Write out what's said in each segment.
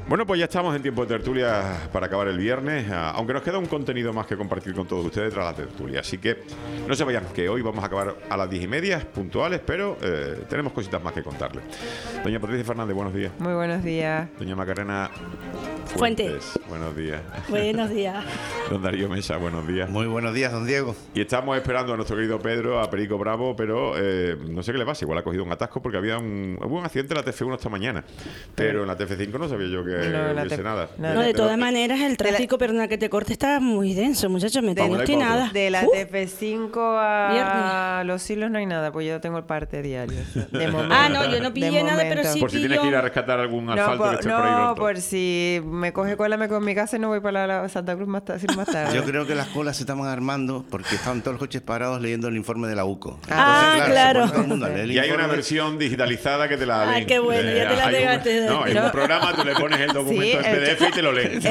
Bueno, pues ya estamos en tiempo de tertulia para acabar el viernes, aunque nos queda un contenido más que compartir con todos ustedes tras la tertulia. Así que no se vayan, que hoy vamos a acabar a las 10:30, puntuales, pero tenemos cositas más que contarles. Doña Patricia Fernández, buenos días. Muy buenos días. Doña Macarena Fuentes. Buenos días. Buenos días. Don Darío Mesa, buenos días. Muy buenos días, don Diego. Y estamos esperando a nuestro querido Pedro, a Perico Bravo, pero no sé qué le pasa, igual ha cogido un atasco porque hubo un accidente en la TF1 esta mañana, pero en la TF5 no sabía yo que hubiese nada. No, de todas maneras, el tráfico, perdona que te corte, está muy denso, muchachos, me tengo que nada. De la TF5 a Viernes. Los Hilos no hay nada, pues yo tengo el parte diario. De momento. No, yo no pillé De nada, pero momento. sí Por si tienes que ir a rescatar algún asfalto que esté por ahí No, roto. por si me coge cola, me coge en mi casa y no voy para la Santa Cruz más tarde. Yo creo que las colas se estaban armando porque estaban todos los coches parados leyendo el informe de la UCO. Claro. Se pone todo el mundo a leer el Y hay una informe. versión digitalizada que te la leen. Qué bueno, ya te la hay pegaste. No, en un programa tú le pones el documento Sí, en PDF y te lo leen.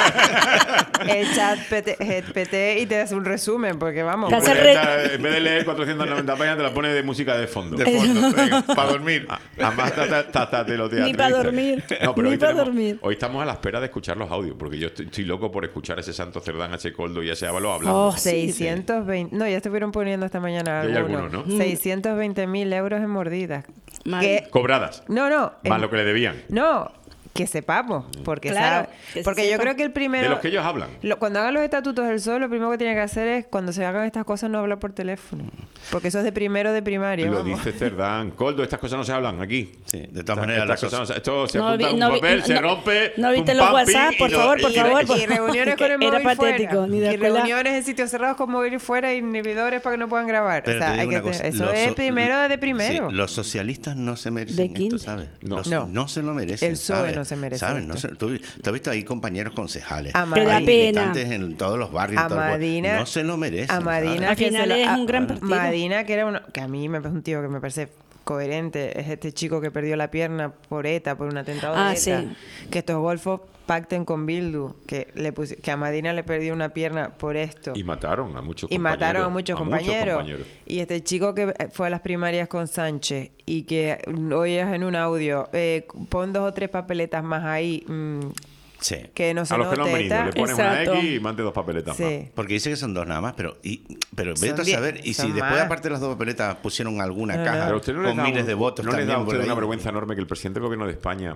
El chat GPT y te hace un resumen, porque vamos. Te hace En vez de leer 490 páginas, te la pone de música de fondo. De fondo, para dormir. Además, te lo Ni para dormir. No, pero Ni hoy, para dormir. hoy estamos a la espera de escuchar los audios, porque yo estoy loco por escuchar a ese Santo Cerdán, a ese Coldo y a ese Ávalo hablando. Oh, sí, 620. No, ya estuvieron poniendo esta mañana Ya hay algunos. algunos, ¿no? 620.000 euros en mordidas. Mal. Que- Cobradas. No. Más lo que le debían. No, que sepamos, porque Claro, sabe- que se porque yo sepa. creo que el primero De los que ellos hablan. cuando hagan los estatutos del sol, lo primero que tiene que hacer es cuando se hagan estas cosas no hablar por teléfono, porque eso es de primero de primaria. Lo vamos. dice Cerdán. Coldo, estas cosas no se hablan aquí. Sí, de todas maneras, Estas cosas no se- esto se No apunta vi- en un no vi- papel, no- se no- rompe. no viste pum, los pam, WhatsApp, pim, por y lo- favor, por y- favor. Y reuniones con el Era móvil patético, fuera. ni de Y escuela. reuniones en sitios cerrados con móvil fuera y inhibidores para que no puedan grabar. Pero O sea, te digo hay que una cosa, eso los es so- primero de primero. Sí, los socialistas no se ¿De merecen quién? esto, ¿sabes? No. No se lo merecen. El PSOE ¿sabes? no se merece ¿Sabes? esto. Tú has visto ahí compañeros concejales. A Que da hay pena. militantes en todos los barrios. en A todos los- Madina- no se lo merecen. A Madina, ¿sabes? Al que final se es un gran partido. Madina, que era uno, que a mí me parece un tío que me parece coherente, es este chico que perdió la pierna por ETA, por un atentado de ETA. Sí. Que estos golfos pacten con Bildu, que a Madina le perdió una pierna por esto. Y mataron a muchos Y compañeros. mataron a muchos compañeros. Y este chico que fue a las primarias con Sánchez y que oyes en un audio, pon 2 o 3 papeletas más ahí, Sí. que no se A los que no han note venido, tal. le pones Exacto. una X y mande 2 papeletas más. Sí. Porque dice que son 2 nada más, pero vete a 10, saber. Y si son después, más. aparte de las 2 papeletas, pusieron alguna No, caja no. Pero a usted no le con da miles de votos ¿no le también da a usted por ahí. una vergüenza enorme que el presidente del gobierno de España...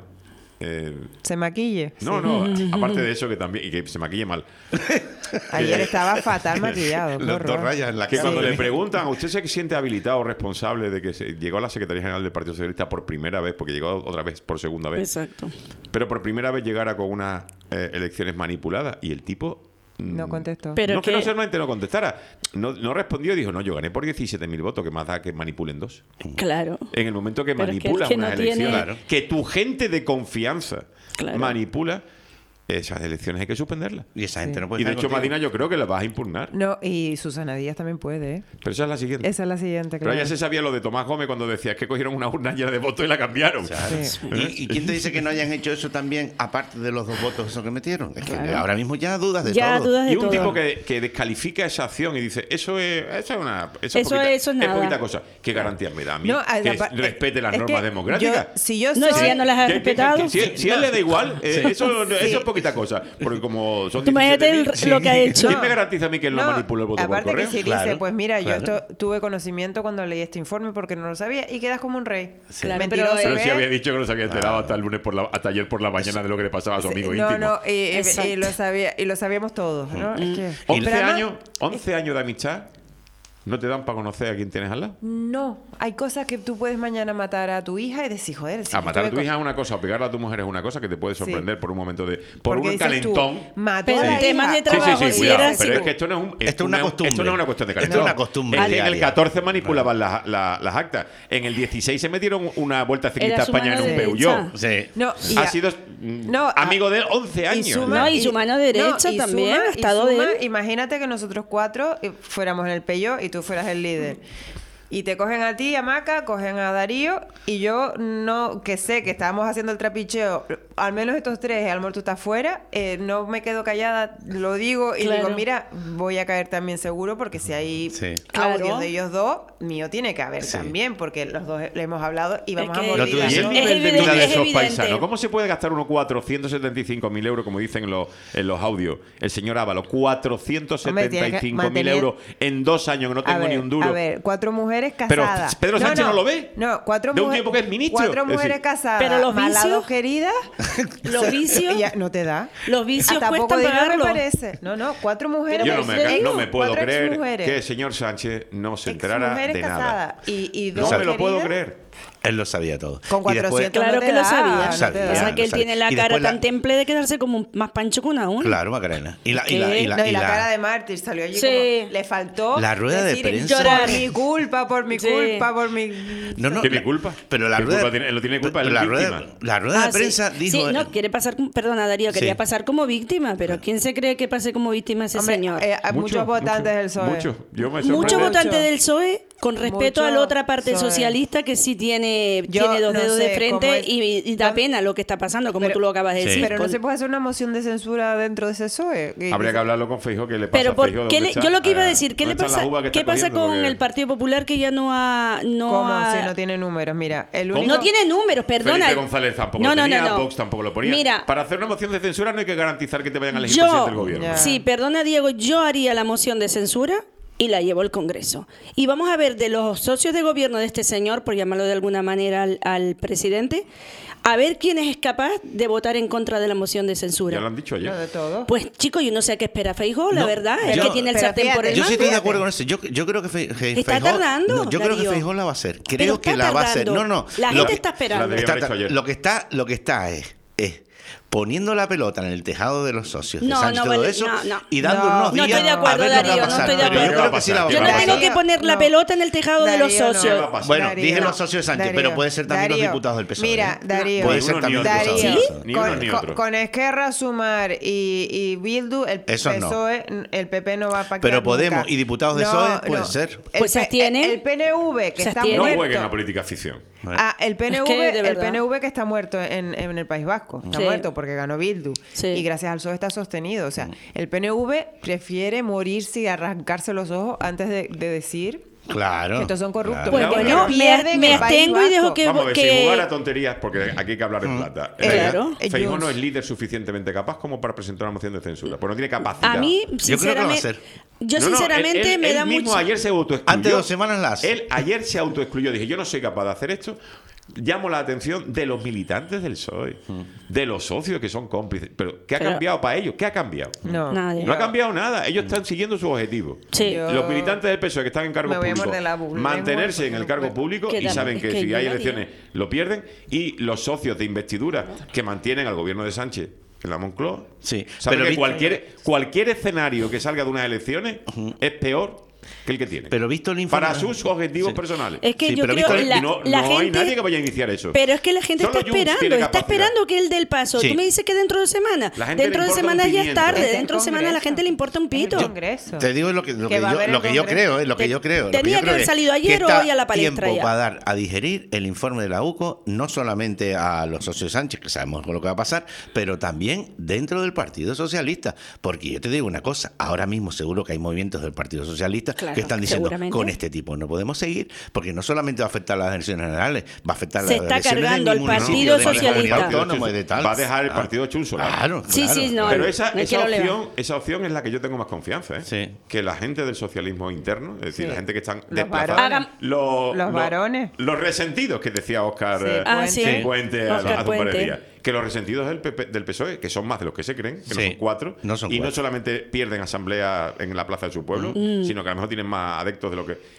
Se maquille. No, aparte de eso que también... Y que se maquille mal. Ayer estaba fatal maquillado. qué Los horror. 2 rayas en la Que cara. cuando le preguntan, ¿usted se siente habilitado o responsable de que llegó a la Secretaría General del Partido Socialista por primera vez, porque llegó otra vez por segunda vez, Exacto. pero por primera vez llegara con unas elecciones manipuladas? Y el tipo... No contestó. Pero no, que que- no solamente no contestara, no respondió y dijo, no, yo gané por 17.000 votos, que más da que manipulen 2. Claro. En el momento que Pero es que manipulas el que unas no tiene- elecciones, Claro. que tu gente de confianza Claro. manipula, esas elecciones hay que suspenderlas. Y esa gente no puede Y de estar hecho, contigo. Madina, yo creo que la vas a impugnar. No, y Susana Díaz también puede, ¿eh? Pero esa es la siguiente. Esa es la siguiente, Pero claro. ya se sabía lo de Tomás Gómez cuando decía que cogieron una urna llena de votos y la cambiaron. Claro. Sí. ¿Y quién te dice que no hayan hecho eso también, aparte de los 2 votos esos que metieron? Es que Claro. ahora mismo ya dudas de Ya todo. dudas de Y un todo. tipo que descalifica esa acción y dice, eso es Eso es nada. poquita cosa. ¿Qué garantías me da a mí? No, que aparte- respete las es normas que democráticas. si yo No, soy... si ya no las ha Que- respetado. si a él le da igual, eso es poquita cosa. Porque como son Tú imagínate 17.000, lo que ha hecho. ¿quién me garantiza a mí que él no manipuló el voto por aparte que correo? si Claro, dice, pues mira, claro. yo tuve conocimiento cuando leí este informe porque no lo sabía y quedas como un rey. Claro, Mentiroso, pero- Pero ¿eh? sí había dicho que no se había enterado hasta el lunes hasta ayer por la mañana de lo que le pasaba a su amigo íntimo. No, Exacto. y lo sabía, y lo sabíamos todos, ¿no? Es que- 11 Pero además- años, 11 años de amistad no te dan para conocer a quién tienes al lado. No, hay cosas que tú puedes mañana matar a tu hija y decir, joder, si A yo matar a estuve tu hija es una cosa, o pegarla a tu mujer es una cosa que te puede sorprender por un momento de... Por Porque un dices tú, calentón. mató Pero a la en temas hija. de trabajo, Sí, si cuidado. era Pero así- es que esto no es un... Esto es una costumbre. Esto no es una cuestión de Esto calentón. es una costumbre Es que en diaria. el 14 manipulaban las actas. En el 16 se metieron una vuelta ciclista Era a su España en mano un derecha. Peugeot. Sí. No, y Ha a- sido No, amigo de él 11 años. No, y su mano derecha también, ha estado de él. Imagínate que nosotros 4 fuéramos en el Peugeot y tú fueras el líder. Y te cogen a ti, a Maca, cogen a Darío, y yo no, que sé que estábamos haciendo el trapicheo, al menos estos tres, a lo mejor tú estás fuera, no me quedo callada, lo digo y digo, mira, voy a caer también seguro, porque si hay audios de ellos dos, mío tiene que haber también, porque los dos le hemos hablado y vamos a morir. Y el nivel de vida de esos paisanos, ¿cómo se puede gastar unos 475.000 euros, como dicen en los audios? El señor Ábalos, 475.000 euros en 2 años, que no tengo ni un duro. A ver, 4 mujeres casadas. Pero Pedro Sánchez no lo ve. No, 4 de un tiempo que es ministro. 4 mujeres casadas. Pero los vicios, las 2 queridas. Los vicios. Ya, no te da. Los vicios hasta cuestan poco pagarlo. me parece. No, 4 mujeres. Yo no me puedo creer que el señor Sánchez no se enterara de nada. Y no me lo puedo creer. Él lo sabía todo. Con 400 claro que lo sabía. No te da. O sea, que él tiene la cara tan temple de quedarse como más pancho que una. Claro, Macarena. Y la cara de mártir salió allí como... Le faltó la rueda de prensa. Por mi culpa, por mi No, ¿tiene culpa? Pero la rueda... Lo tiene culpa, él es víctima. La rueda de prensa dijo... Sí, no, quiere pasar... Perdona, Darío, quería pasar como víctima, pero ¿quién se cree que pase como víctima ese señor? Hay muchos votantes del PSOE. Muchos votantes del PSOE, con respeto a la otra parte socialista que sí tiene 2 dedos de frente y da pena lo que está pasando, como tú lo acabas de decir. Pero no se puede hacer una moción de censura dentro de ese PSOE. Habría que hablarlo con Feijóo, que le pasa pero a Feijóo. Yo lo que iba a decir, ¿qué pasa con el Partido Popular, que ya no ha... ¿Cómo? Si no tiene números, mira. No tiene números, perdona. Felipe González tampoco lo tenía, Vox tampoco lo ponía. Mira, para hacer una moción de censura no hay que garantizar que te vayan a elegir presidente del gobierno. Sí, perdona, Diego, yo haría la moción de censura y la llevo al Congreso. Y vamos a ver de los socios de gobierno de este señor, por llamarlo de alguna manera al presidente, a ver quién es capaz de votar en contra de la moción de censura. Ya lo han dicho ayer. De todo. Pues, chicos, yo no sé a qué espera Feijóo, la verdad. Es que tiene el sartén por el Yo sí estoy de acuerdo con eso. Yo creo que Feijóo... Está tardando, yo creo que Feijóo la va a hacer. Creo que la va a hacer. La gente está esperando. Lo que está es poniendo la pelota en el tejado de los socios de Sánchez, todo eso, y dando unos días. No estoy de acuerdo, Darío, no estoy de acuerdo. Yo creo que sí la va a Yo no tengo que poner la pelota en el tejado de los socios. Bueno, dije los socios de Sánchez, pero puede ser también los diputados del PSOE. Mira, Darío. Puede ser también los diputados del PSOE. Ni uno ni otro. Con Esquerra, Sumar y Bildu, el PSOE, el PP no va a pactar. Pero Podemos nunca. y diputados del PSOE puede ser. Pues se abstiene. El PNV, que está muerto. No jueguen a política ficción. El PNV que está muerto en el País Vasco. Está muerto porque ganó Bildu. Y gracias al PSOE está sostenido. O sea, el PNV prefiere morirse y arrancarse los ojos antes de decir... Claro. Que estos son corruptos. Pues bueno, me abstengo y dejo que... Vamos a ver, sin jugar a tonterías, porque aquí hay que hablar en plata. Claro. Feijóo no es líder suficientemente capaz como para presentar una moción de censura. Pues no tiene capacidad. A mí, yo creo que lo va a hacer. Yo sinceramente me da mucho... Él mismo ayer se autoexcluyó. Antes de 2 semanas la hace. Él ayer se autoexcluyó. Dije, yo no soy capaz de hacer esto. Llamo la atención de los militantes del PSOE, de los socios que son cómplices. Pero ¿qué ha cambiado para ellos? ¿Qué ha cambiado? No ha cambiado nada. Ellos están siguiendo su objetivo. Sí. Los militantes del PSOE que están en cargo público, mantenerse en el cargo público y saben que si hay elecciones lo pierden. Y los socios de investidura que mantienen al gobierno de Sánchez en la Moncloa, saben que cualquier escenario que salga de unas elecciones es peor que el que tiene. Pero visto el informe... Para sus objetivos personales. Es que yo creo que la gente... No hay nadie que vaya a iniciar eso. Pero es que la gente está esperando que él dé el paso. Tú me dices que dentro de semana. Dentro de semana ya es tarde. Dentro de semana a la gente le importa un pito. Te digo lo que yo creo. Tenía que haber salido ayer o hoy a la palestra tiempo ya. para dar a digerir el informe de la UCO, no solamente a los socios de Sánchez, que sabemos lo que va a pasar, pero también dentro del Partido Socialista. Porque yo te digo una cosa, ahora mismo seguro que hay movimientos del Partido Socialista que están diciendo, con este tipo no podemos seguir, porque no solamente va a afectar las elecciones generales, va a afectar las elecciones se está cargando al Partido Socialista. Va a dejar el partido chunso. Claro. Pero esa opción es la que yo tengo más confianza, que la gente del socialismo interno, es decir, la gente que están desplazados, los varones, los resentidos que decía Óscar Puente hace un par de días, que los resentidos del PSOE, que son más de los que se creen, que no son 4, y no solamente pierden asamblea en la plaza de su pueblo, sino que a lo mejor tienen más adeptos de lo que...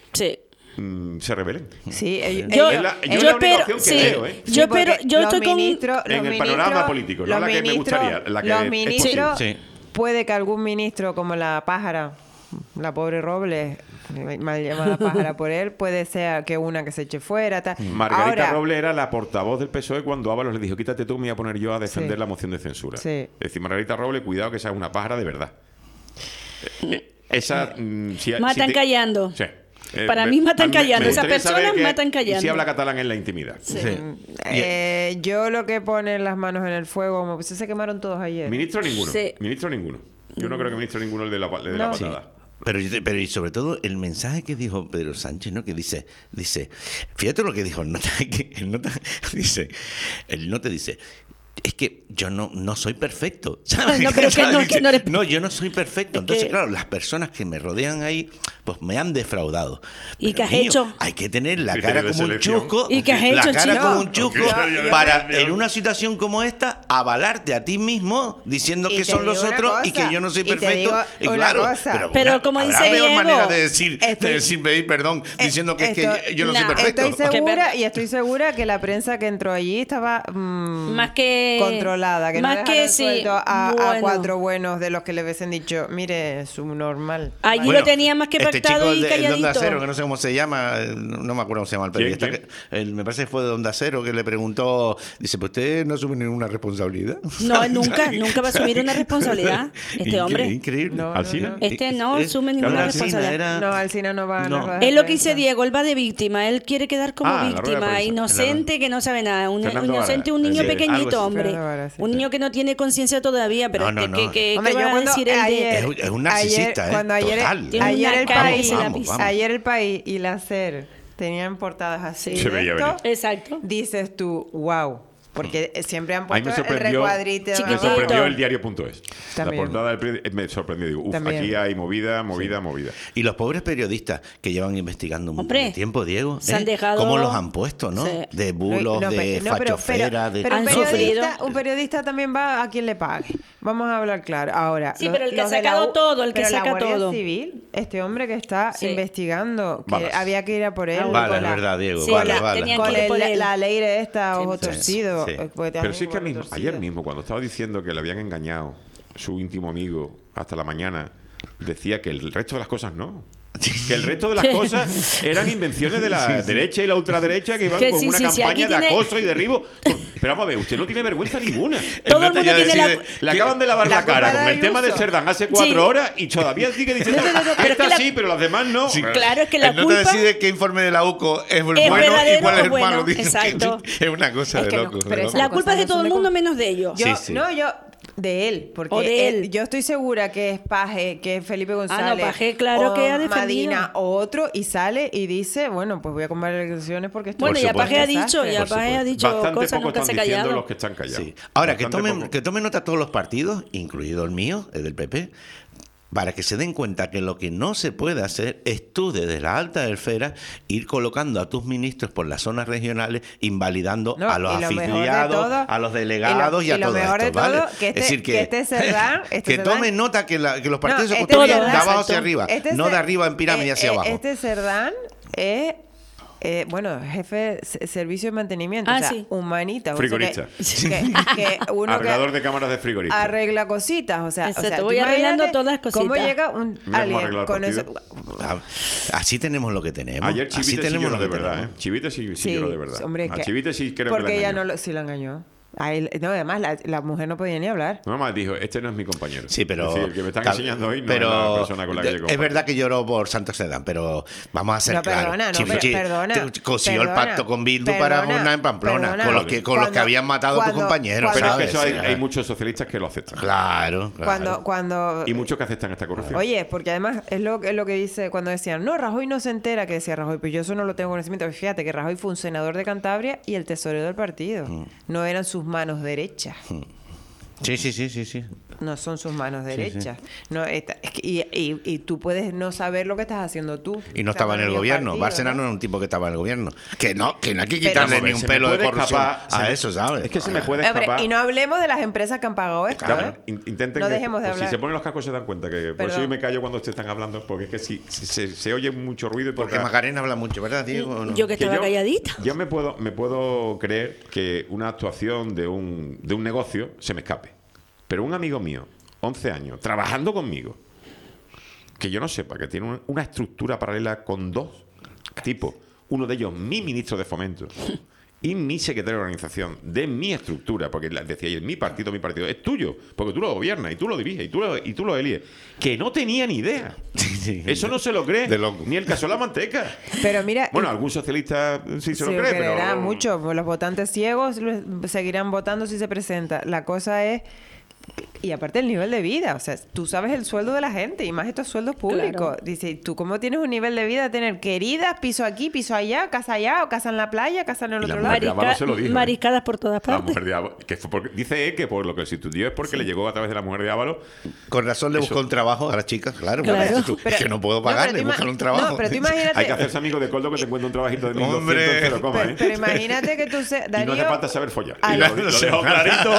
se rebelen. Sí, yo espero, yo estoy con en el panorama político, no la que me gustaría, la que los ministros, puede que algún ministro como la pájara, la pobre Robles, mal llamada pájara por él, puede ser que una que se eche fuera. Margarita Robles era la portavoz del PSOE cuando Ábalos le dijo, quítate tú, me voy a poner yo a defender la moción de censura. Es decir, Margarita Robles, cuidado que esa es una pájara de verdad. Esa... matan callando. Sí. Para mí matan callando. me Esas gustaría saber personas matan callando. Y si habla catalán en la intimidad. Sí. Yo lo que ponen las manos en el fuego, como pues se quemaron todos ayer. Ministro ninguno. Sí. Ministro ninguno. Yo no creo que ministro ninguno el de la No. patada. Pero y sobre todo el mensaje que dijo Pedro Sánchez, ¿no? Que dice, fíjate lo que dijo el nota, que el nota dice, es que yo no soy perfecto, ¿sabes? No, pero que no eres... No, yo no soy perfecto. Entonces, claro, las personas que me rodean ahí, pues me han defraudado. ¿Y qué has niño, hecho? Hay que tener la Criterio cara de como un selección. chusco. ¿Y qué has La hecho, cara chico? como un chusco No, para, no. en una situación como esta, avalarte a ti mismo diciendo Y que te son los digo una otros y cosa, que yo no soy y te perfecto. digo Y una claro, cosa. Pero como habrá dice peor Diego, manera de decir, estoy- pedir perdón diciendo que es que yo no soy no, perfecto. Estoy segura que la prensa que entró allí estaba Más que... controlada, que más no que dejaron sí, suelto a bueno. 4 buenos de los que le hubiesen dicho, mire, subnormal. Allí Bueno, lo tenía más que este pactado chico y de Onda calladito. Cero, que no sé cómo se llama, no me acuerdo cómo se llama el periodista. ¿Quién? Me parece que fue de Onda Cero que le preguntó, dice, pues usted no asume ninguna responsabilidad. No, nunca va a asumir una responsabilidad. Este hombre. Increíble. No, ¿Alsina? Este no asume Claro, ninguna Alsina responsabilidad. No, Alsina no va a No. la rueda Es de lo que dice prensa. Diego, él va de víctima, él quiere quedar como Ah, la rueda de víctima, prensa. inocente que no sabe nada, un Fernando inocente, Vara. un niño Sí, pequeñito, algo así. hombre, Fernando Vara, sí. un niño que no tiene conciencia todavía, pero No, no, no. ¿qué Hombre, va yo a cuando decir él ayer- de...? Es un narcisista, ayer, cuando ayer, Total. Tiene ayer una el cara país, que se la vamos, pisa. vamos. ayer el país y la SER tenían portadas así. Se de veía esto, venir. Exacto. dices tú, wow. Porque siempre han A mí puesto me el sorprendió, recuadrito. me Chiquitito. sorprendió el diario.es. La También. portada del periódico me sorprendió. Digo, También. aquí hay movida. Y los pobres periodistas que llevan investigando un Hombre, tiempo, Diego, se han dejado- ¿cómo los han puesto, no? Sí. De bulos, de No, pero fachofera, de... pero Han sufrido. un periodista también va a quien le pague. Vamos a hablar claro. Ahora, Sí, pero el que ha los de la sacado U- todo, el que pero saca la Guardia todo. Civil, este hombre que está Sí. investigando, que Balas. había que ir a por él. Balas, con es la- verdad, Diego, Sí, balas, la- balas. tenía con que ir por él. la ley de esta, Sí, ojo sí. torcido. Sí. porque te Pero hacen sí que ojo torcido. ayer mismo, cuando estaba diciendo que le habían engañado su íntimo amigo hasta la mañana, decía que el resto de las cosas no. Que el resto de las cosas eran invenciones de la derecha y la ultraderecha que iban Que con sí, una sí, sí, campaña aquí de tiene- acoso y derribo. Pero vamos a ver, usted no tiene vergüenza ninguna. Todo el nota mundo ya tiene la... decide- Le acaban de lavar La la cara culpa con de el tema de Ayuso. Cerdán hace 4 Sí. horas y todavía sigue diciendo No, pero es esta que la- sí, pero las demás no. Sí. Claro, es que la El nota culpa... decide qué informe de la UCO es bueno verdadero y cuál es o el bueno, malo. Dice que exacto. es una cosa Es de que no, loco. pero de esa- loco. La culpa es de Cosas todo el no mundo son- menos de ellos. Yo, Sí, sí. No, yo de él, porque O de él. yo estoy segura que es Paje, que es Felipe González, Paje, claro o que ha defendido. Madina o otro y sale y dice, bueno, pues voy a comprar elecciones porque estoy Bueno, ya supuesto. Paje ha desastre. dicho, ya Por Paje ha supuesto. dicho Bastante cosas, poco nunca se ha están diciendo callado. los que están callados. Sí. Ahora, que Bastante tomen, poco. que tomen nota todos los partidos, incluido el mío, el del PP, para que se den cuenta que lo que no se puede hacer es tú, desde la alta esfera, ir colocando a tus ministros por las zonas regionales, invalidando No, a los y lo mejor de afiliados, todo- a los delegados y a lo todo mejor esto, de todo, ¿vale? que este- es decir, que este Cerdán- este que Cerdán- tomen nota que los partidos No, se este construyen Cerdán- de abajo Exacto. hacia arriba, no de arriba en pirámide hacia abajo. Este Cerdán es, bueno, jefe de servicio de mantenimiento, Ah, o sea, sí. humanita. Frigorista. O sea, que uno Arreglador que de cámaras de frigorífico. arregla cositas, o sea, Exacto, tú voy arreglando imagínate todas las cositas. ¿Cómo llega Mira cómo alguien arregla el con eso? partido. Así tenemos lo que tenemos. Ayer Así Chivite sí tenemos lloró lo de que verdad, tenemos. ¿eh? Chivite sí lloró de verdad. hombre, A que- Chivite sí creo que porque le ella engañó. sí la engañó. A él, no, además la mujer no podía ni hablar. No, más dijo, este no es mi compañero. Sí, pero... Es decir, el que me están tal- enseñando hoy no pero es la persona con la que yo es comparto. verdad que lloró por Santos Sedán, pero vamos a ser No, claros. perdona, no, Chivichi perdona, consiguió el perdona, pacto con Bildu para perdona, gobernar en Pamplona, perdona. con los que Cuando- habían matado a tus cuando- compañeros, Pero es que ¿sabes? eso Sí, hay muchos socialistas que lo aceptan. Claro, claro. Cuando Y muchos que aceptan esta corrupción. Oye, porque además es lo que dice cuando decían, no, Rajoy no se entera, que decía Rajoy, pues yo eso no lo tengo conocimiento. Fíjate que Rajoy fue un senador de Cantabria y el tesorero del partido. No eran sus manos derechas. Sí. No son sus manos derechas. No, es que- y tú puedes no saber lo que estás haciendo tú. Y no estaba en el gobierno. Bárcenas no era un tipo que estaba en el gobierno. Que no hay que Vamos quitarle a ver, ni un se me pelo de puede corrupción escapar, se a me- eso, ¿sabes? Es que se me puede Hombre, escapar. y no hablemos de las empresas que han pagado esto. Claro, ¿eh? intenten No que- dejemos de pues, hablar. Si se ponen los cascos se dan cuenta que por eso Perdón. yo me callo cuando ustedes están hablando, porque es que si se oye mucho ruido y Porque poca- Macarena habla mucho, ¿verdad, Diego? ¿O no? Yo que que estaba calladita. Yo me puedo creer que una actuación de un negocio se me escape. Pero un amigo mío, 11 años, trabajando conmigo, que yo no sepa, que tiene una estructura paralela con 2 tipos, uno de ellos mi ministro de Fomento y mi secretario de organización de mi estructura, porque decía yo, mi partido es tuyo, porque tú lo gobiernas y tú lo diriges y tú lo eliges, que no tenía ni idea. Eso no se lo cree ni el caso de la manteca. Pero mira, bueno, algún socialista sí se lo cree, pero mucho. Los votantes ciegos seguirán votando si se presenta. La cosa es... Y aparte el nivel de vida, o sea, tú sabes el sueldo de la gente y más estos sueldos públicos. Claro. Dice, ¿tú cómo tienes un nivel de vida? Tener queridas, piso aquí, piso allá, o casa en la playa, casa en el otro lado. Mariscadas por todas partes. La mujer de Ábalos, dice que por lo que se estudió es porque le llegó a través de la mujer de Ábalos. Con razón le buscó un trabajo a las chicas, claro. Pero, es que no puedo pagarle, buscar un trabajo. No, pero tú imagínate... Hay que hacerse amigo de Coldo que te encuentre un trabajito de 1.200 pero imagínate que tú seas... Y no hace falta saber follar. Lo dejo clarito.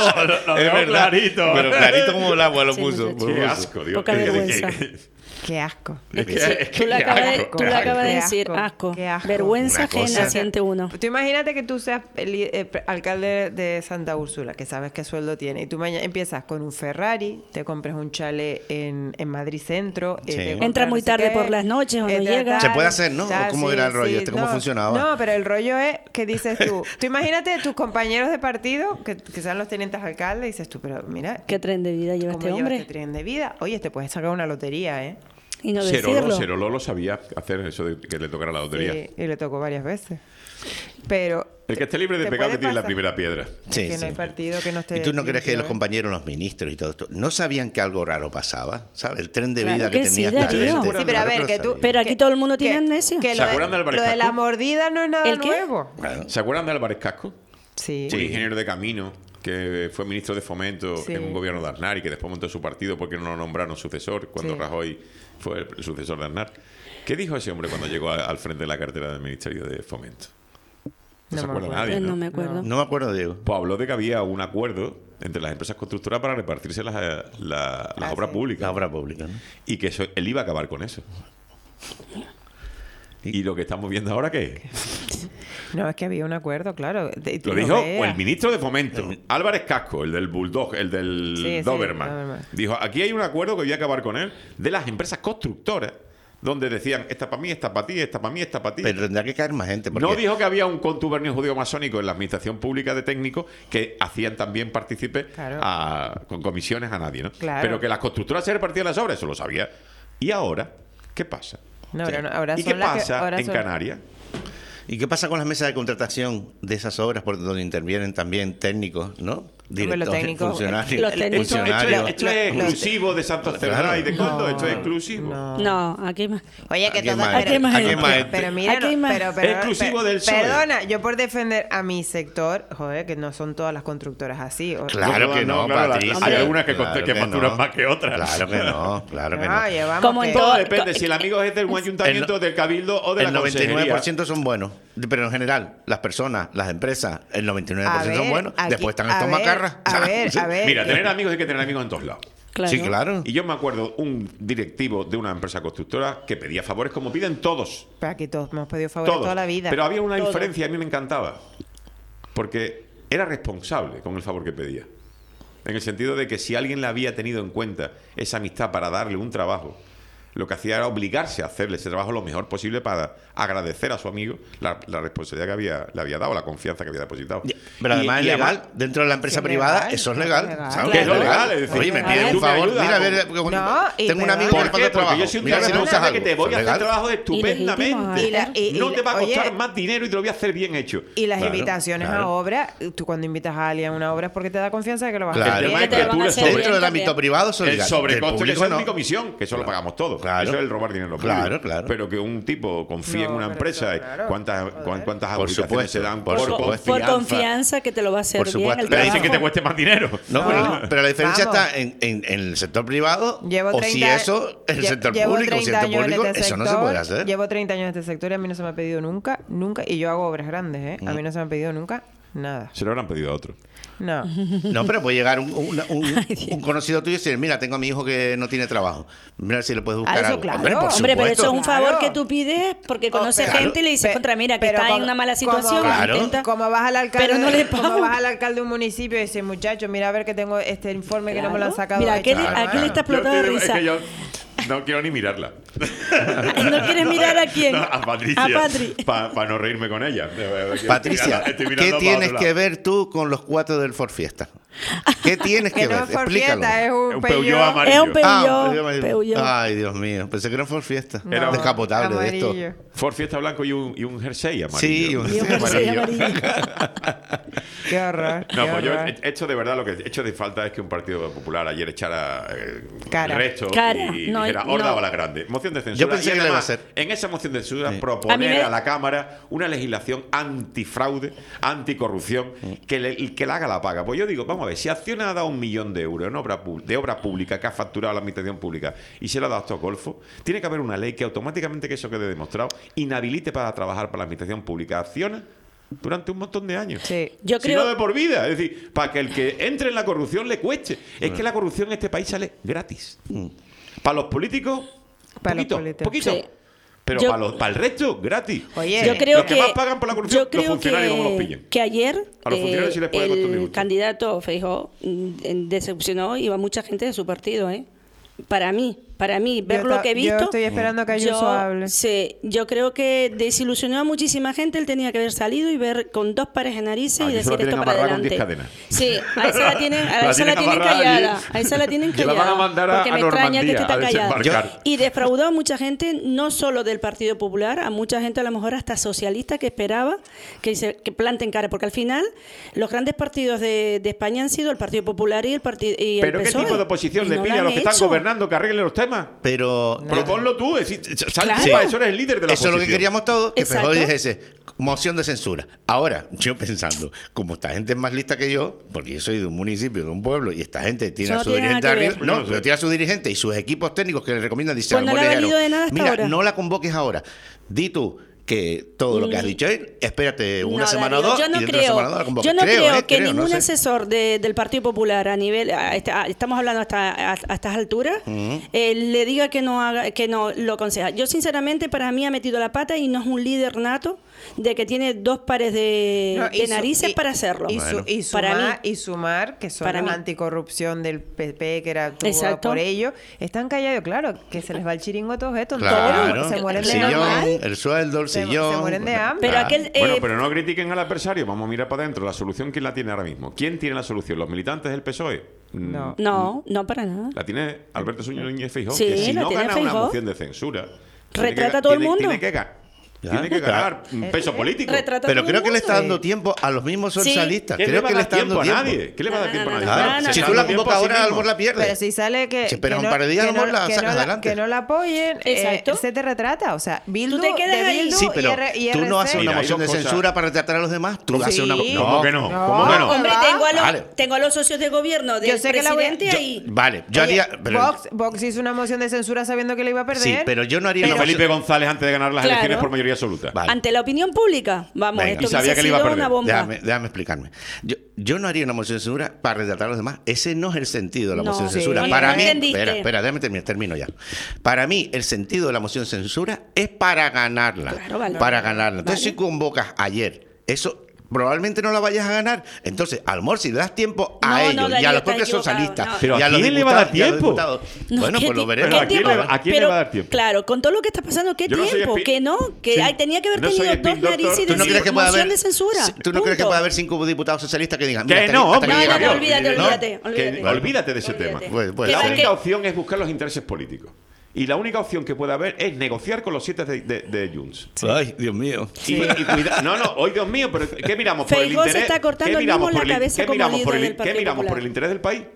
Pero clarito como el agua lo puso. Qué asco, Dios. Poca vergüenza. Qué asco. Tú le acabas de decir asco. Vergüenza ajena siente uno. Tú imagínate que tú seas el alcalde de Santa Úrsula, que sabes qué sueldo tiene, y tú empiezas con un Ferrari, te compras un chalet en Madrid Centro. Entra muy tarde por las noches o no llega. Se puede hacer, ¿no? ¿Cómo era el rollo? ¿Cómo funcionaba? No, pero el rollo es que dices tú. Tú imagínate tus compañeros de partido, que sean los tenientes alcaldes, y dices tú, pero mira. ¿Qué tren de vida lleva este hombre? ¿Qué tren de vida? Oye, te puedes sacar una lotería, ¿eh? Y no decirlo. Cerolo sabía hacer eso de que le tocara la lotería. Sí, y le tocó varias veces. Pero... El que esté libre de pecado que tiene la primera piedra. Sí, que no hay partido que no esté... ¿Y tú no crees que los compañeros, los ministros y todo esto, no sabían que algo raro pasaba? ¿Sabes? El tren de vida que tenía esta gente. Sí, pero a ver, que tú... Pero aquí todo el mundo tiene amnesia. ¿Se acuerdan de Álvarez Casco? Lo de la mordida no es nada nuevo. ¿Se acuerdan de Álvarez Casco? Sí. Un ingeniero de camino que fue ministro de Fomento en un gobierno de Aznar y que después montó su partido porque no lo nombraron sucesor cuando Rajoy fue el sucesor de Aznar. ¿Qué dijo ese hombre cuando llegó al frente de la cartera del Ministerio de Fomento? No se acuerda nadie, ¿no? No me acuerdo. No me acuerdo, Diego. Pues habló de que había un acuerdo entre las empresas constructoras para repartirse las obras públicas. Las obras públicas, ¿no? Y que él iba a acabar con eso. ¿Y lo que estamos viendo ahora qué es? No, es que había un acuerdo, claro. Lo dijo el ministro de Fomento, Álvarez Casco, el del Bulldog, el del Doberman. Dijo, aquí hay un acuerdo que voy a acabar con él de las empresas constructoras, donde decían, esta para mí, esta para ti, esta para mí, esta para ti. Pero tendrá que caer más gente. No dijo que había un contubernio judío masónico en la administración pública de técnicos que hacían también partícipes con comisiones a nadie, ¿no? Claro. Pero que las constructoras se repartían las obras, eso lo sabía. ¿Y ahora qué pasa? Ahora ¿Y qué pasa en Canarias? ¿Y qué pasa con las mesas de contratación de esas obras por donde intervienen también técnicos, ¿no? Directores, funcionarios. Esto es exclusivo de Santos Cerdá y de cuándo. Esto es exclusivo. No, aquí más. Oye, que todo. Aquí hay más gente. Pero mira, pero exclusivo del PSOE. Perdona, yo por defender a mi sector, joder, que no son todas las constructoras así. Claro que no, Patricia. Hay algunas que facturan más que otras. Claro que no, claro que no. Como en todo depende si el amigo es del ayuntamiento, del cabildo o de la consejería. El 99% son buenos, pero en general, las personas, las empresas, el 99% son buenos. Después están estos macarras. A ver. Mira, tener amigos hay que tener amigos en todos lados. Claro. Sí, claro. Y yo me acuerdo un directivo de una empresa constructora que pedía favores como piden todos. Pero aquí todos hemos pedido favores toda la vida. Pero había una diferencia, a mí me encantaba. Porque era responsable con el favor que pedía. En el sentido de que si alguien le había tenido en cuenta esa amistad para darle un trabajo, lo que hacía era obligarse a hacerle ese trabajo lo mejor posible para agradecer a su amigo la responsabilidad que le había dado, la confianza que había depositado. Pero además es legal. Dentro de la empresa privada, legal, eso es legal. ¿Sabes? Que es legal. Es decir, oye, me piden un favor. Mira, a ver, tengo un amigo que le falta trabajo. Yo soy un trabajo que te voy a hacer trabajo estupendamente. No te va a costar más dinero y te lo voy a hacer bien hecho. Y las invitaciones a obras, tú cuando invitas a alguien a una obra es porque te da confianza de que lo vas a hacer bien. Dentro del ámbito privado son legales. El sobrecoste que es mi comisión, que eso lo pagamos todos. Claro. Eso es el robar dinero público. Claro. Pero que un tipo confíe en una empresa y cuántas adjudicaciones se dan por confianza que te lo va a hacer bien. Pero dicen que te cueste más dinero. Pero la diferencia está en el sector privado o si eso en el sector público. El sector público, eso no se puede hacer. Llevo 30 años en este sector y a mí no se me ha pedido nunca. Y yo hago obras grandes, A mí no se me ha pedido nunca nada. Se lo habrán pedido a otro. No. No, pero puede llegar un conocido tuyo y decir, mira, tengo a mi hijo que no tiene trabajo. Mira si le puedes buscar algo. Claro. Hombre, pero eso es un favor que tú pides porque conoces gente y le dices, mira, que está en una mala situación. Como vas al alcalde, pero no le pago. Como vas al alcalde de un municipio y dices, muchacho, mira a ver que tengo este informe que no me lo han sacado. Mira, aquí le está explotando de risa. Es que yo no quiero ni mirarla. ¿No quieres mirar a quién? No, a Patricia. A Patri. Para no reírme con ella. Patricia, Estoy ¿qué mirando tienes para otro que lado. ver tú con los 4 del Ford Fiesta? ¿Qué tienes que Que ver? no es por Explícalo. fiesta, es Un un Peugeot Peugeot. amarillo. Es un Peugeot. Peugeot. Ay, Dios mío. Pensé que era un Ford Fiesta. No, descapotable de esto. amarillo. Ford Fiesta blanco y un jersey amarillo. Sí, un Y un jersey jersey amarillo. amarillo. Qué horror. No, qué pues yo horror. he hecho de verdad lo que he hecho de falta es que un partido popular ayer echara Cara. el resto Cara. y No, dijera no. horda bala grande. Moción de censura. Yo pensé Y que le iba a además, hacer. en esa moción de censura Sí. proponer A mí me- a la Cámara una legislación antifraude, anticorrupción, que la haga la paga. Pues yo digo, vamos a ver, si Acciona ha dado 1 millón de euros en obra pública que ha facturado la administración pública y se lo ha dado a estos golfos, tiene que haber una ley que automáticamente, que eso quede demostrado, inhabilite para trabajar para la administración pública Acciona durante un montón de años. Sí. Yo Si creo... no de por vida. Es decir, para que el que entre en la corrupción le cueste. Es que la corrupción en este país sale gratis. Para los políticos, Para los poquito, políticos. poquito. Sí. Pero Yo- para el resto, gratis. Oye, Yo creo los que más pagan por la corrupción, yo creo los funcionarios, como los pillen. que ayer A los funcionarios sí les puede costar un el disgusto. candidato Feijóo decepcionó y va mucha gente de su partido, ¿eh? Para mí, ver lo que he visto. Yo estoy esperando que Ayuso hable. Sí, yo creo que desilusionó a muchísima gente. Él tenía que haber salido y ver con 2 pares de narices y Aquí se decir la tienen esto para amarrada con adelante. 10 cadenas. Sí, a esa la tienen, a La esa la tienen tienen amarrada callada. allí. A esa la tienen Que la callada. van a mandar a porque me extraña que esté Normandía tan a callada. desembarcar. Y defraudó a mucha gente, no solo del Partido Popular, a mucha gente a lo mejor hasta socialista que esperaba que planten cara, porque al final los grandes partidos de España han sido el Partido Popular y el Partido y el ¿Pero qué PSOE, tipo de oposición y le no pide lo a los han que están hecho. gobernando que arreglen los temas? Pero Proponlo tú. Es decir, sal Claro. tú, para eso eres el líder de la eso es lo que oposición. queríamos todos, que Exacto. Feijóo dijese moción de censura. Ahora, yo pensando, como esta gente es más lista que yo, porque yo soy de un municipio, de un pueblo, y esta gente tiene Eso a no su tiene dirigente nada que arriba, ver. no, No sé. pero tiene a su dirigente y sus equipos técnicos que le recomiendan, dice, Pues no le ha valido de nada hasta mira, ahora. no la convoques ahora. Di tú que todo lo que has dicho él, espérate una No, semana Darío, o dos yo no y dentro de una creo, semana o dos la convoques. yo no creo que no ningún sé. asesor del Partido Popular a nivel, estamos hablando a estas alturas, le diga que no haga, que no lo aconseja. Yo sinceramente para mí ha metido la pata y no es un líder nato de que tiene 2 pares de, No, de narices para hacerlo. Y sumar, que son Para los mí. anticorrupción del PP, que era todo Exacto. por ello, están callados, claro, que se les va el chiringo a todos estos. Claro, todos se mueren el de hambre. sillón, el sueldo, el Se sillón. mueren de hambre. Pero aquel, Bueno, pero no critiquen al adversario. Vamos a mirar para adentro. La solución, ¿quién la tiene ahora mismo? ¿Quién tiene la solución? ¿Los militantes del PSOE? No. no para nada. La tiene Alberto Núñez Feijóo. Sí, que si la no tiene gana una Feijóo. moción de censura, Retrata a todo el mundo. Tiene que ganar un peso político. Retrata Pero todo creo el que le está mundo. dando tiempo a los mismos Sí. socialistas. ¿Qué le Creo va que a le dar está tiempo dando a tiempo. nadie? ¿Qué le va a dar No, tiempo a no, nadie? no, Claro, no, no, si no. tú la Tiempo convocas a sí ahora, a lo mismo. mejor la pierdes. Pero si sale que. Si esperas que un par de días, a lo mejor la que sacas no adelante. que no la apoyen, Exacto. se te retrata. O sea, Bildu, Tú te quedas de ahí. Bildu Sí, pero y tú no RC. haces una Mira, hay moción de dos cosas. censura para retratar a los demás. Tú haces una. Sí. ¿Cómo que no? No. ¿Cómo que no? Hombre, ¿verdad? Vale. tengo a los socios de gobierno del Yo sé que la voy a- presidente yo- ahí. Vale, yo Oye, haría. Pero, Vox hizo una moción de censura sabiendo que le iba a perder. sí, pero yo no haría Y una Felipe moción. González antes de ganar las Claro. elecciones por mayoría absoluta. Vale. Ante la opinión pública, vamos, Venga. esto Y sabía hubiese que le iba a sido perder. una bomba. Déjame explicarme. Yo no haría una moción de censura para retratar a los demás. Ese no es el sentido de la No, moción de sí. censura. No, Para no mí, entendiste. espera, déjame terminar, termino ya. Para mí, el sentido de la moción de censura es para ganarla. Claro, vale. Para ganarla. Entonces, Vale. si convocas ayer, eso probablemente no la vayas a ganar. Entonces, a lo mejor si le das tiempo a No, ellos no, y a Darío, los estás propios equivocado, socialistas no. Pero y ¿a a los quién le va a dar diputados y a los tiempo? diputados, No, bueno, ¿qué pues lo ti- veremos. Pero ¿a quién le va- a quién le pero, va a dar tiempo? Claro, con todo lo que está pasando, ¿qué Yo no soy tiempo? espi- Que no, que Sí. tenía que haber No soy tenido spin 2 doctor. narices y ¿Tú no decir crees que puede moción haber, de censura? ¿tú no crees que Punto. puede haber 5 diputados socialistas que digan, Que mira, no, hasta aquí no, llegamos? no, olvídate, No, olvídate, que- olvídate. olvídate de ese tema. Olvídate. Pues, La Que- única que- opción es buscar los intereses políticos. Y la única opción que puede haber es negociar con los 7 de Junts. Ay, Dios mío. Y cuida- no, hoy Dios mío, pero ¿qué miramos por el Feijóo se interés? está cortando ¿Qué el miramos mismo por la el- cabeza qué como miramos por líder el- del Partido ¿Qué miramos por Popular? el interés del país?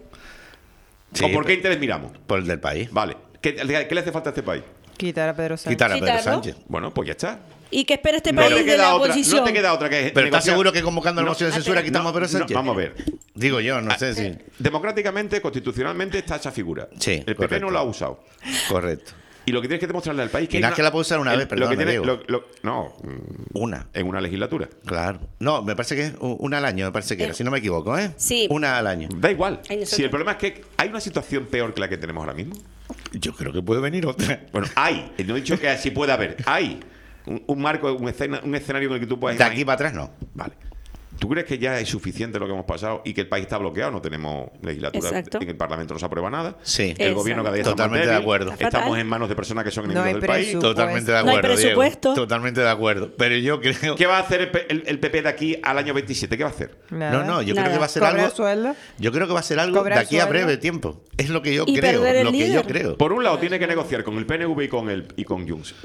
Sí, ¿O por qué interés miramos? Por el del país. Vale. ¿Qué le hace falta a este país? Quitar a Pedro Sánchez. Quitar a Pedro Quitarlo. Sánchez. Bueno, pues ya está. ¿Y qué espera este No país te de queda la otra, oposición? no te queda otra que Pero ¿estás negociar. seguro que convocando la moción de censura No, quitamos a Pedro Sánchez? vamos a ver. Digo yo, no sé si. Democráticamente, constitucionalmente está esa figura. Sí, el PP correcto. no lo ha usado. Correcto. Y lo que tienes que demostrarle al país Y nada, hay que la puede usar una vez, lo que perdona, tiene, Diego. no, Una. en una legislatura. Claro. No, me parece que es una al año, me parece que era, si no me equivoco, ¿eh? Sí. Una al año. Da igual. Ay, nosotros- Si el problema es que hay una situación peor que la que tenemos ahora mismo. Yo creo que puede venir otra. Bueno, hay. No he dicho que así puede haber. Hay un marco, un escenario en el que tú puedes De aquí para atrás, no. Vale. ¿Tú crees que ya es suficiente lo que hemos pasado y que el país está bloqueado? No tenemos legislatura, Exacto. en el Parlamento no se aprueba nada. Sí. El gobierno cada día está más Totalmente de débil. acuerdo. Está Estamos fatal. en manos de personas que son No enemigos hay del país. presupuesto. Totalmente de No hay acuerdo, Diego. presupuesto. Totalmente de acuerdo. Pero yo creo... ¿Qué va a hacer el PP de aquí al año 27? ¿Qué va a hacer? Nada. No, yo Nada. creo que va a ser ¿Cobrar algo... sueldo? Yo creo que va a ser algo de ¿Cobrar aquí a sueldo? breve tiempo. Es lo que yo Y creo. perder el Lo que yo líder. creo. Por un lado, tiene que negociar con el PNV y con Junts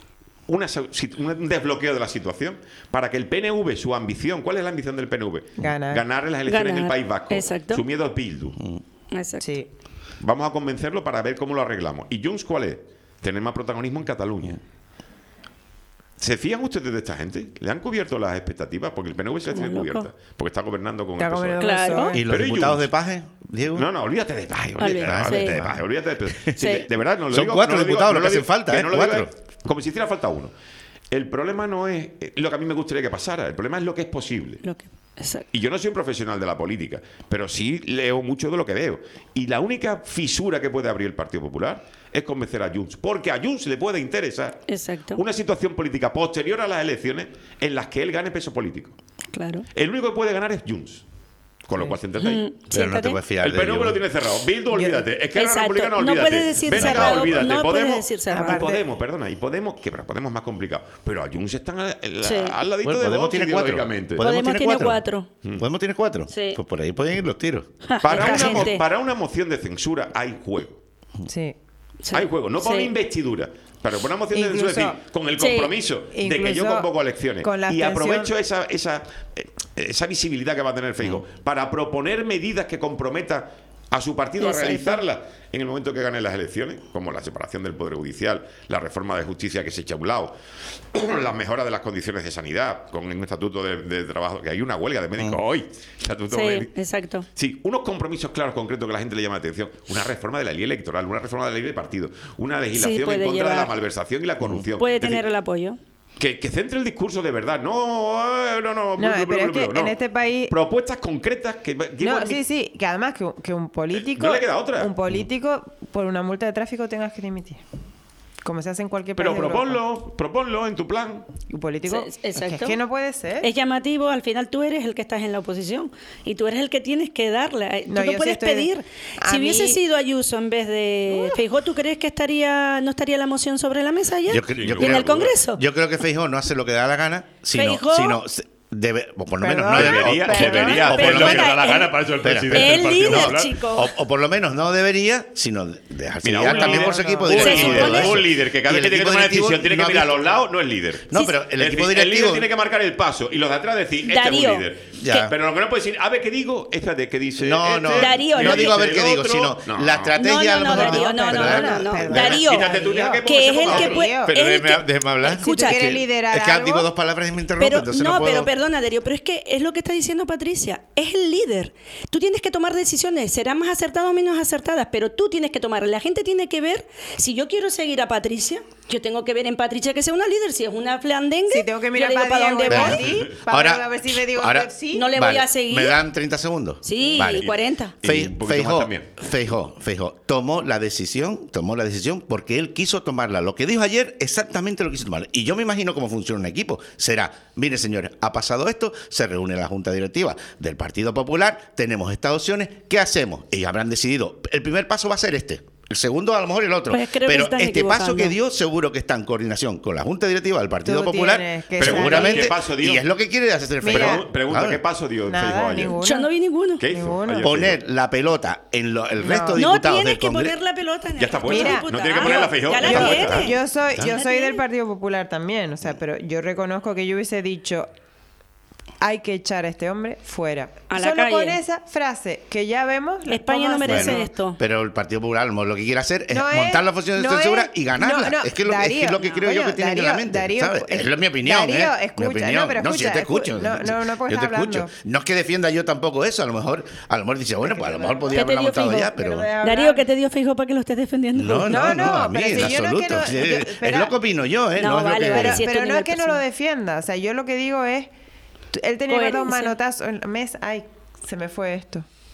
un desbloqueo de la situación para que el PNV, su ambición, ¿cuál es la ambición del PNV? Ganar. Ganar las elecciones en el Ganar. País Vasco. Exacto. Su miedo es Bildu. Exacto. Sí. Vamos a convencerlo para ver cómo lo arreglamos. ¿Y Junts cuál es? Tener más protagonismo en Cataluña. ¿Se fían ustedes de esta gente? ¿Le han cubierto las expectativas? Porque el PNV se las tiene Como loco. cubiertas. Porque está gobernando con Está el PSOE. comiendo Claro. con el ¿Y los Pero ¿y diputados Junts? de Paje, Diego? No, olvídate de Paje, Olvídate, sí. de Paje, olvídate de Paje. Sí. De verdad, no lo Son digo. 4 no lo digo- diputados no lo que digo- hacen falta, que ¿eh? no lo digo 4. como si hiciera falta uno. El problema no es lo que a mí me gustaría que pasara, el problema es lo que es posible. Exacto. Y yo no soy un profesional de la política, pero sí leo mucho de lo que veo. Y la única fisura que puede abrir el Partido Popular es convencer a Junts, porque a Junts le puede interesar Exacto. una situación política posterior a las elecciones en las que él gane peso político. Claro. El único que puede ganar es Junts. Con lo cual se entendéis. Pero no Siéntate. te puedes fiar El de PNV ellos. lo tiene cerrado. Bildu, olvídate. Esquerra Exacto. Republicana, No olvídate. puedes decir Venga, cerrado, olvídate. no puedes Podemos, decir cerrado. y Podemos, perdona. Y Podemos, que para Podemos es más complicado. Pero a Junts están Sí. al ladito Bueno, de Podemos Vox, tiene 4. ideológicamente. Podemos tiene 4. ¿Podemos tiene 4? Sí. Pues por ahí pueden ir los tiros. Gente. Para una moción de censura hay juego. Sí. Sí. Hay juego, no para Sí. una investidura. Pero por una moción de Incluso- censura, es decir, con el Sí. compromiso de que yo Incluso convoco elecciones con la y abstención- aprovecho esa visibilidad que va a tener Facebook para proponer medidas que comprometan a su partido Exacto. a realizarlas en el momento que gane las elecciones, como la separación del Poder Judicial, la reforma de justicia que se echa a un lado, la mejora de las condiciones de sanidad, con un estatuto de trabajo, que hay una huelga de médicos hoy. Estatuto Sí, médico. exacto. Sí, unos compromisos claros, concretos que la gente le llama la atención. Una reforma de la ley electoral, una reforma de la ley de partido, una legislación en puede contra de la llevar- malversación y la corrupción. Puede Es decir, tener el apoyo. que centre el discurso de verdad. No, no. No, pero es que en este país- Propuestas concretas que llevan No, sí, que además que un político... No le queda otra. Un político, por una multa de tráfico, tengas que dimitir. Como se hace en cualquier país Pero de Europa. proponlo en tu plan. Un político... Sí, exacto. Es que no puede ser. Es llamativo, al final tú eres el que estás en la oposición y tú eres el que tienes que darle. No, Tú yo no sí puedes estoy- pedir. a Si mí- hubiese sido Ayuso en vez de Feijóo, ¿tú crees que no estaría la moción sobre la mesa ya? Yo ¿Y en el Congreso? Yo creo que Feijóo no hace lo que da la gana, sino debe, o por lo menos Perdona, no Debería, Pero- debería pero- hacer lo que le da la Espera, gana para eso el espera. presidente del El Partido líder, Popular. chico. o por lo menos no debería, sino dejarse Mira, guiar un también líder- por su equipo un Se directivo. líder, supone- un líder que cada Y vez que el tiene que equipo tomar una directivo decisión tiene no que ha mirar a visto- los lados, no es líder. No, Sí, pero el Es equipo decir, el líder directivo... tiene que marcar el paso y los de atrás decir, este Darío, es un líder. Ya. Pero lo que no puede decir, a ver qué digo, espérate, ¿qué dice? No, este? no, Darío, no lo digo a ver el qué digo, otro. sino No. la estrategia a lo No, mejor... Darío, no. Perdona. Darío, Quítate tú, deja que que es el ponga que otro. puede... Pero es el que- déjeme hablar. Escucha, Si tú quieres liderar Es que algo, digo dos palabras y me interrumpe, Pero entonces no, no puedo... pero perdona, Darío, pero es que es lo que está diciendo Patricia. Es el líder. Tú tienes que tomar decisiones. Serán más acertadas o menos acertadas, pero tú tienes que tomar. La gente tiene que ver. Si yo quiero seguir a Patricia, yo tengo que ver en Patricia que sea una líder. Si es una flandengue, Si tengo que mirar yo le digo para para dónde Diego y voy. para ti, para ver si le digo que sí. No le voy a seguir. ¿Me dan 30 segundos? Sí, 40. Y un poquito más también. Feijóo tomó la decisión porque él quiso tomarla. Lo que dijo ayer, exactamente lo quiso tomar. Y yo me imagino cómo funciona un equipo. Será, mire señores, ha pasado esto, se reúne la Junta Directiva del Partido Popular, tenemos estas opciones, ¿qué hacemos? Y habrán decidido, el primer paso va a ser este. El segundo a lo mejor el otro. Pues creo que pero están este paso equivocando. que dio seguro que está en coordinación con la Junta Directiva del Partido Tú Popular. tienes que saber Seguramente. qué paso dio. Y es lo que quiere hacer Mira, Feijóo. Pregunta, ¿Sabes? ¿qué paso dio Nada, Feijóo ayer? ninguno. Yo no vi ninguno. ¿Qué hizo? Ninguno. ayer Poner Feijóo? la pelota en el resto de No diputados tienes del que Congreso. poner la pelota en el Ya está puesta. Mira, No tiene que ponerla Feijóo. Ya la Ya está tiene. puesta. Yo Ya soy tiene. del Partido Popular también, o sea, pero yo reconozco que yo hubiese dicho hay que echar a este hombre fuera. A la Solo calle. con esa frase que ya vemos. España no cómo merece hacerlo. esto. Pero el Partido Popular lo que quiere hacer es No es- montar la función de no censura es- y ganarla. no, es que es lo que creo yo que coño, tienen en la mente. Darío, ¿sabes? Es mi opinión. Darío, mi escucha, opinión. no, pero si yo te escucha, escucho. no, porque yo te está escucho. hablando. No es que defienda yo tampoco eso. A lo mejor dice, bueno, pues a lo mejor podía ¿Qué te haberla dio montado Feijóo? ya, pero. Que no me haga Darío, hablar. ¿qué te dio Feijóo para que lo estés defendiendo? No, a mí pero en si yo no absoluto. quiero- Sí, yo- es espera. lo que opino yo, ¿eh? No, es lo vale, que- vale, sí. Pero tu no es que no lo nivel defienda, o sea, yo lo que digo es, él tenía que dar dos Coherencia. manotazos en la mesa. Ay, se me fue esto.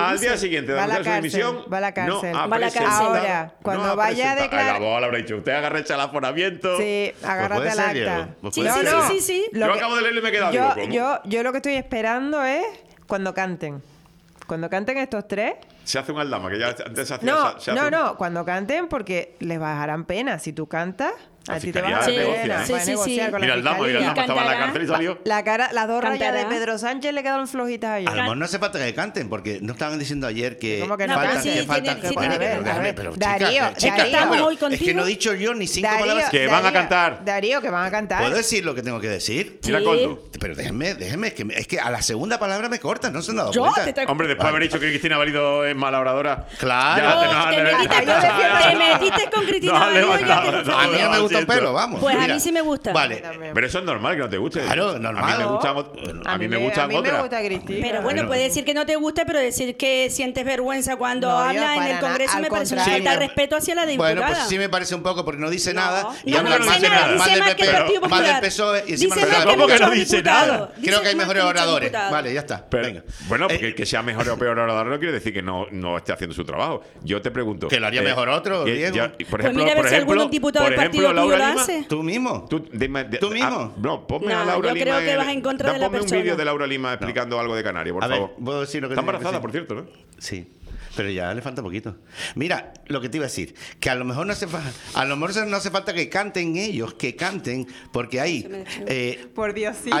tú Al dices. día siguiente de Va a la anunciar su cárcel, dimisión, va a la cárcel. no ha Va a la cárcel. Ahora, cuando No, vaya a La declarar... abogada le habrá dicho, usted agárrese al aforamiento. Sí, agárrate puede al ser, acta. Diego. Pues Sí, puede sí, ser. sí, sí, sí. Lo Yo que- acabo de leerlo y me he quedado. Yo, digo, ¿cómo? yo lo que estoy esperando es cuando canten. Cuando canten estos tres... Se hace un aldama, que ya antes se hacía... No, se hace no, cuando canten porque les bajarán pena. Si tú cantas, La a ti te fiscalía bajan negocia, pena. ¿eh? Sí, Puedes sí, sí. negociar con Mira la el dama, fiscalía. estaba en la Cantará. cárcel y salió. Las dos rayas de Cantará. Pedro Sánchez le quedaron flojitas ayer. A lo mejor no hace falta que canten, porque no estaban diciendo ayer que ¿Cómo que no? faltan, No, pero sí que faltan, tiene- sí Bueno, tiene que pero cantar. déjame, A ver, pero Darío, chicas, Darío. Estamos pero hoy es que contigo. no he dicho yo ni 5 palabras. Que van a cantar. Darío, que van a cantar. ¿Puedo decir lo que tengo que decir? Mira, Sí. Coldo. Pero déjenme, es que a la segunda palabra me cortan, no se han dado Yo cuenta. te traigo- Hombre, después de haber dicho que Cristina Valido es malabradora. Claro. Ya Oh, te te metiste con Cristina No, Valido, ya levantado, te no, A mí no me gusta el siento. pelo, vamos. Pues a Mira, mí sí me gusta. Vale. También. Pero eso es normal que no te guste. Claro, normal. A mí me gustan, a mí me gustan a mí otras. me gusta Cristina. Pero bueno, puede decir que no te gusta, pero decir que sientes vergüenza cuando No, yo habla en para el nada, Congreso al me parece una contrario. falta de respeto hacia la diputada. Bueno, pues sí me parece un poco porque no dice nada. Y no, habla no más, dice nada, más dice del más que el PP, Partido más Popular. del PSOE y encima Dice no más sabe. ¿Cómo que no muchos dice diputados. nada? Dice Creo que hay más mejores muchos oradores. diputados. Vale, ya está. Pero, Venga. bueno, que sea mejor o peor orador no quiere decir que no esté haciendo su trabajo. Yo te pregunto. Que lo haría mejor otro, Diego. Pues mira a ver si algún diputado del Partido tuyo Laura lo Lima, hace. ¿Tú mismo? ¿Tú mismo? No, ponme No, a Laura yo Lima. creo que vas en contra de la Ponme un persona. vídeo de Laura Lima explicando algo de Canarias, por A ver, favor. ¿puedo decir lo que Está tengo que embarazada, decir? por cierto, ¿no? Sí. Pero ya le falta poquito. Mira, lo que te iba a decir, que a lo mejor no hace falta que canten ellos, que canten, porque hay Por Diosito.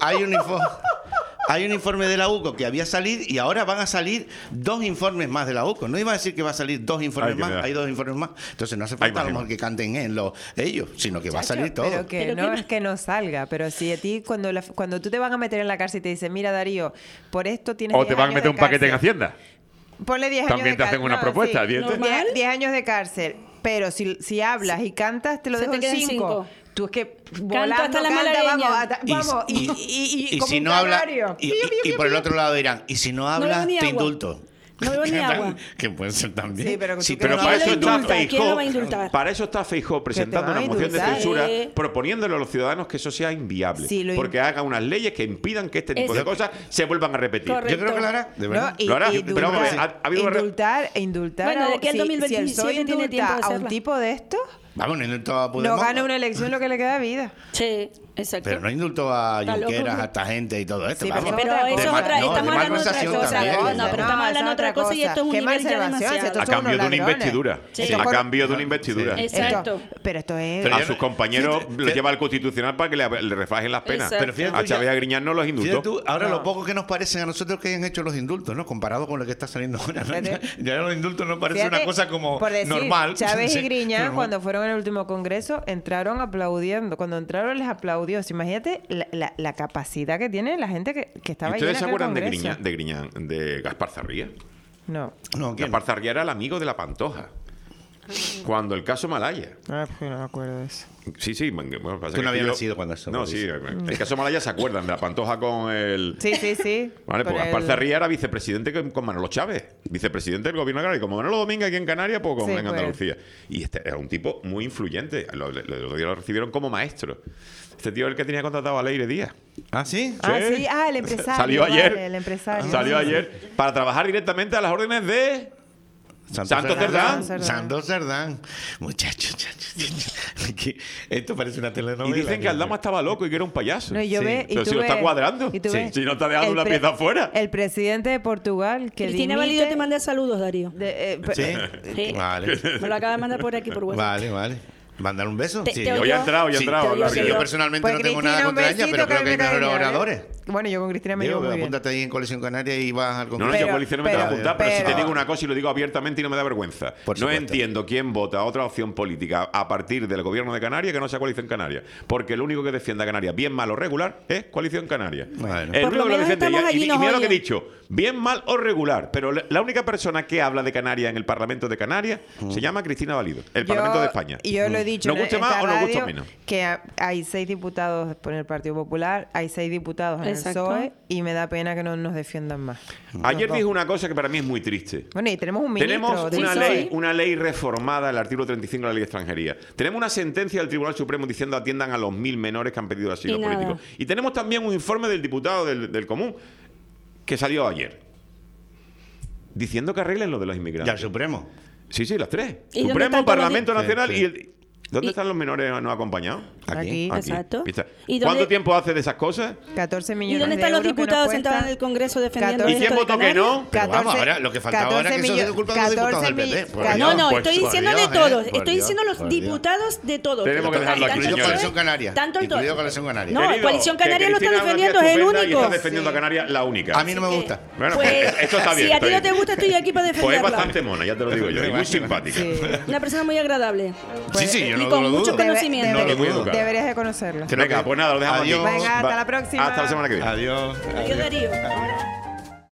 hay un informe de la UCO que había salido y ahora van a salir 2 informes más de la UCO. No iba a decir que va a salir 2 informes Ay, que más, me da. hay 2 informes más. Entonces no hace falta a lo mejor que canten ellos, sino que va a salir todo. Pero que Pero no que- es que no salga. Pero si a ti, cuando tú te van a meter en la cárcel y te dicen, mira, Darío, por esto tienes O 10 te van a años meter de un paquete en cárcel. Hacienda. Ponle 10 años También de te hacen cárcel. una propuesta, ¿evidente? Normal. 10 años de cárcel. Pero si hablas y cantas, te lo Se dejo te en quedan 5. 5. Tú es que Canto volando, hasta la canta, malagueña. vamos, y como si un no habla canario. y por el otro lado dirán, y si no hablas, bebo ni te agua. indulto. No bebo ni agua. Que puede ser también. Sí, pero tú Sí, que no Para ¿Quién eso lo está indulta? ¿Quién lo Feijóo. va a indultar? Para eso está Feijóo presentando van a una moción de indultar. censura, Sí. proponiéndole a los ciudadanos que eso sea inviable. Sí, porque haga unas leyes que impidan que este tipo de cosas se vuelvan a repetir. Correcto. Yo creo que lo hará, de verdad. No, Lo hará, pero vamos a ver, ha habido una indultar Bueno, de aquí al si 2027 el PSOE tiene tiempo indulta de a un hacerla. tipo de esto, Vamos, no indultó a no Puigdemont. gana una elección lo que le queda de vida. Sí, exacto. Pero no indultó a Está loco, Junqueras, ¿no? a esta gente y todo esto. Sí, vamos. Pero eso es cosa. otra, No, estamos de hablando de otra malversación cosa. también. No, pero No, estamos esa hablando de otra cosa y esto es un Qué nivel ya malversación, si demasiado. estos A son cambio de unos una ladrones. investidura. Sí. A cambio de una investidura. Sí. Exacto. Pero esto es... Pero A yo sus no- compañeros fíjate, les lleva al Constitucional para que le refajen las penas. Exacto. Pero fíjate A tú, Chávez y ya- a Griñán no los Fíjate indultó. tú, ahora No. lo poco que nos parecen a nosotros que hayan hecho los indultos, ¿no? Comparado con lo que está saliendo ahora. ¿no? Fíjate. Ya los indultos nos parece Fíjate, una cosa como por decir, normal. Chávez Sí, y Griñán, normal. cuando fueron en el último congreso, entraron aplaudiendo. Cuando entraron les aplaudió. O sea, imagínate la capacidad que tiene la gente que estaba ¿Y allí en ustedes se aquel acuerdan de congreso. Griñán, de Gaspar Zarría? No. No, ¿quién? Gaspar Zarría era el amigo de la Pantoja. Cuando el caso Malaya. Ah, pues no me acuerdo de eso. Sí, bueno, pasa Tú que no habías yo- nacido cuando eso No, lo sí. dice. El caso Malaya se acuerdan de la Pantoja con el... Sí. Vale, Con pues Gaspar el- Zarría era vicepresidente con Manolo Chávez, vicepresidente del gobierno canario. Como Manolo Domínguez aquí en Canarias, pues Sí, en pues. Andalucía. Y este era un tipo muy influyente. Lo recibieron como maestro. Este tío es el que tenía contratado a Leire Díaz. ¿Ah, sí? Sí, el empresario. Salió ayer. vale, el empresario. Salió Sí. ayer para trabajar directamente a las órdenes de... Santo Cerdán. Santo Cerdán. Muchachos. Aquí, esto parece una telenovela. Y dicen que Aldama estaba loco y que era un payaso. No, y yo Sí. ve, y Pero tú si lo está ves- cuadrando. y tú Sí. ves Si no está dejando el una pieza afuera. El presidente de Portugal que Cristina dimite Valido te manda saludos, Darío. Sí. Sí. Vale. Me lo acaba de mandar por aquí por WhatsApp. Vale. ¿Mandar un beso? Te- Sí, te yo- oigo. Hoy ha entrado, Sí, la te sí, oigo. yo personalmente Pues no tengo Cristina, nada un contra ella, besito, pero creo que hay me cae mejores bien, ¿eh? oradores. Bueno, yo con Cristina me Diego, llevo muy bien. apúntate ahí en Coalición Canaria y vas al No, Congreso. no, yo Pero- coalición no me te voy a pero- apuntar, pero si te pero- digo una cosa y lo digo abiertamente y no me da vergüenza. Por No supuesto. entiendo quién vota otra opción política a partir del gobierno de Canarias que no sea coalición canaria. Porque el único que defiende a Canarias, bien, mal o regular, es coalición canaria. Bueno. El Por lo único que lo menos defiende. estamos allí, Y nos mira lo que he oyen. dicho, bien, mal o regular. Pero la única persona que habla de Canarias en el Parlamento de Canarias se llama Cristina Valido, el Parlamento de España. Y yo lo he dicho ¿Nos en guste esta más o nos gusta radio, menos? que hay 6 diputados por el Partido Popular, hay 6 diputados en Exacto. el PSOE y me da pena que no nos defiendan más. Ayer Los dos. dijo una cosa que para mí es muy triste. Bueno, y tenemos un ministro Tenemos del una PSOE. ley reformada, el artículo 35 de la ley de extranjería. Tenemos una sentencia del Tribunal Supremo diciendo atiendan a los 1000 menores que han pedido asilo Y nada. político. Y tenemos también un informe del diputado del Común que salió ayer diciendo que arreglen lo de los Ya el inmigrantes. Supremo. Sí, las tres. ¿Y dónde Supremo, están todos Parlamento los- Nacional Sí, y sí. el... ¿Dónde están los menores no acompañados? Aquí. Exacto. ¿Viste? ¿Y ¿Cuánto dónde- tiempo hace de esas cosas? 14 ¿Y millones dónde de están los euros que nos diputados cuesta. sentados en el Congreso defendiendo 14. ¿Y quién esto de votó que Canarias? no? Pero vamos, ahora lo que faltaba era que eso se culpa de los diputados del PP. Por Dios. No, Pues, estoy por diciendo Dios, de todos. por Estoy Dios, diciendo los por Dios. diputados de todos. Tenemos que dejarlo aquí, Incluido señores. Coalición Canaria. Tanto el Incluido todo. Coalición Canaria. No, Querido, Coalición que Canaria lo está Cristina defendiendo, García es el estupenda y único. está defendiendo a Canarias la única. A mí no me gusta. Bueno, Pues, esto está bien. si a está ti no bien. te gusta, estoy aquí para Pues es defenderla. bastante mona, ya te lo digo yo. Y muy simpática. Una persona muy agradable. Sí, sí, yo y no con lo mucho dudo. conocimiento. No lo Muy dudo. educada. Deberías de conocerlo. Creo Venga, que- pues nada, lo dejamos Adiós. aquí. Venga, hasta Va- la próxima. Hasta la semana que viene. Adiós. Adiós, Darío.